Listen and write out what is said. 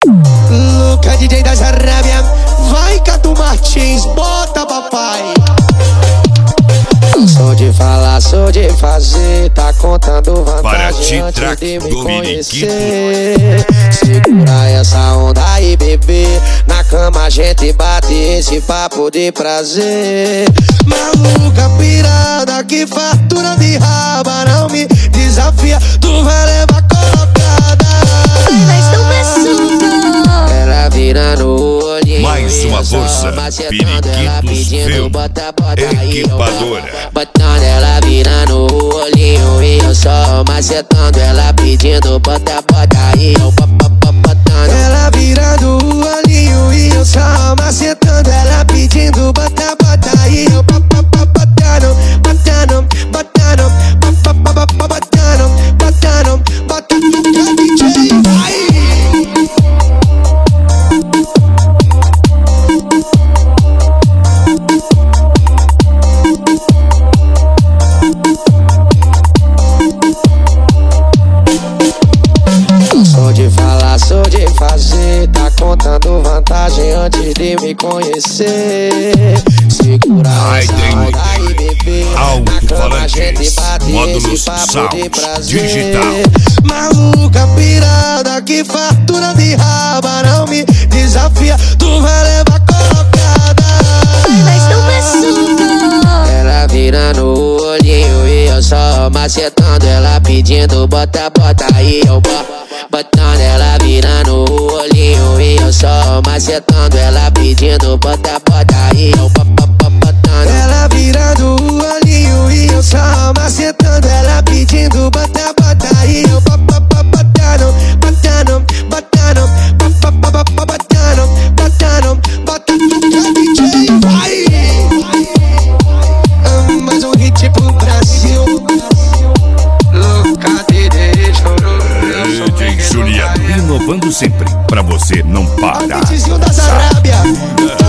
Luca, DJ das Arábia, vai Cadu Martins, bota papai. Sou de falar, sou de fazer, tá contando vantagem antes de me conhecer. Segura essa onda aí, bebê, na cama a gente bate esse papo de prazer. Maluca pirada que fartura de raba, não me desafia, tu vai levar colocada. Mas tu besuda. Ela vira no olhinho, mais uma força, Periquitos Film, equipadora. Botando ela vira no olhinho e eu só macetando ela pedindo bota, bota aí, eu botando. Ela vira no olhinho e eu só macetando ela pedindo bota, bota aí, eu botando, botando, botando, botando, botando, botando, DJ, vai! Sou de falar, sou de fazer, tá contando vantagem antes de me conhecer. Segura essa onda aí, bebê, na cama a gente bate esse papo de prazer. Digital. Maluca pirada que fartura de raba, não me desafia, tu vai levar colocada. Mas tu besuda. Ela vira no olhinho e eu só macetando ela pedindo bota, bota aí, eu botando. Ela vira no olhinho e eu só macetando ela pedindo bota, bota aí, eu botando. Ela vira no olhinho e eu só macetando ela pedindo bota, bota aí, eu botando, botando, botando, botando, botando, botando, DJ, vai! Mais um hit pro Brasil. Louca de DJ Juliano, inovando sempre, pra você não parar. Vizinho das Arábia.